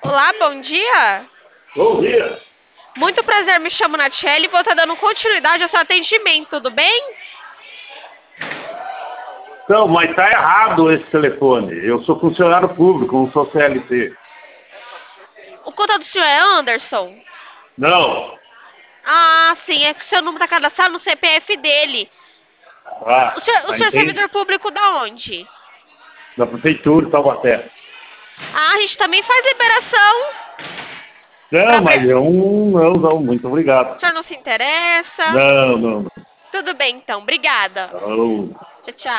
Olá, bom dia. Bom dia. Muito prazer, me chamo Natiele e vou estar dando continuidade ao seu atendimento, tudo bem? Então, mas está errado esse telefone. Eu sou funcionário público, não sou CLT. O contato do senhor é Anderson? Não. Ah, sim, é que seu número está cadastrado no CPF dele. O Ah, senhor, o tá senhor é entende? servidor público da onde? Da prefeitura de Taubaté. Ah, a gente também faz liberação Não, para... mas eu não, muito O obrigado. senhor não se interessa? Não. Tudo bem, então. Obrigada. Não. Tchau, tchau.